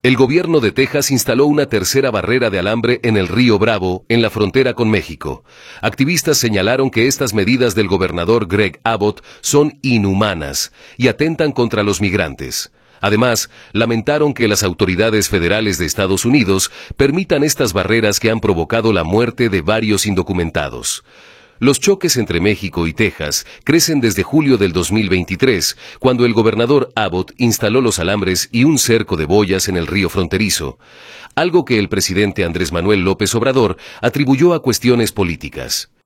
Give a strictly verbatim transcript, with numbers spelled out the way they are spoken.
El gobierno de Texas instaló una tercera barrera de alambre en el río Bravo, en la frontera con México. Activistas señalaron que estas medidas del gobernador Greg Abbott son inhumanas y atentan contra los migrantes. Además, lamentaron que las autoridades federales de Estados Unidos permitan estas barreras que han provocado la muerte de varios indocumentados. Los choques entre México y Texas crecen desde julio del dos mil veintitrés, cuando el gobernador Abbott instaló los alambres y un cerco de boyas en el río fronterizo, algo que el presidente Andrés Manuel López Obrador atribuyó a cuestiones políticas.